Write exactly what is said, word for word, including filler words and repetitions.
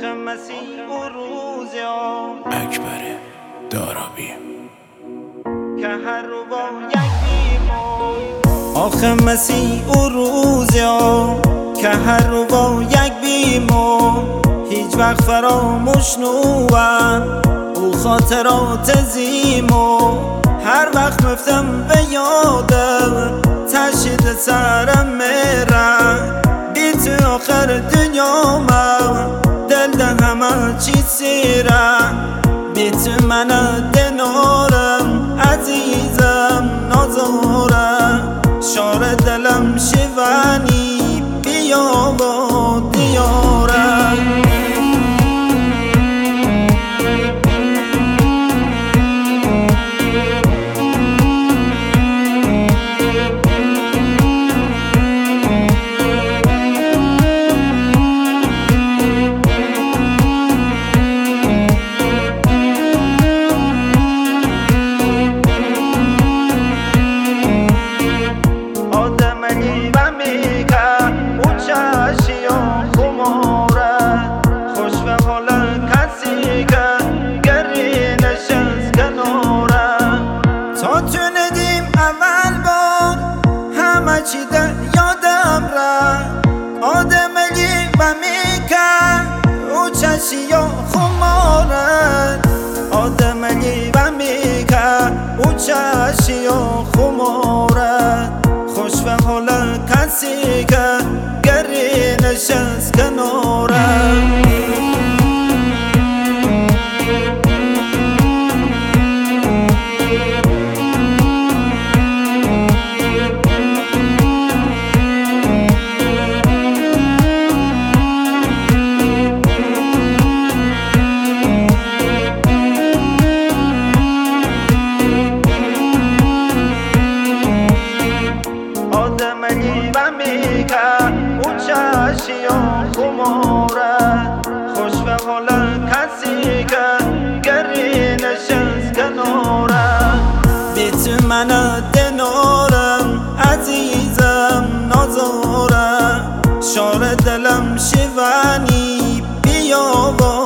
آخه مسیح و روز اکبر دارابی که هر رو با یک بیمو آخه مسیح و روز که هر رو با یک بیمو هیچ وقت فراموش نوان او خاطرات زیمو هر وقت مفتم به یادم تشید سرم میرن بی تو آخر دنیا من دل ده همه چی سیرن بی تو من دنارم عزیزم نازارم شار دلم شیوانی بیا با دیارم چی در یادم رفت آدمگی و میکرد او چشی و خمارد آدمگی و میکرد او چشی و خمارد خوش و حال کسی که گری نشست کنارد اون چشی و خمارد خوش و حال کسی که گری نشست کنارد بی تو من دنارم عزیزم نازارم شار دلم شیوانی بیا با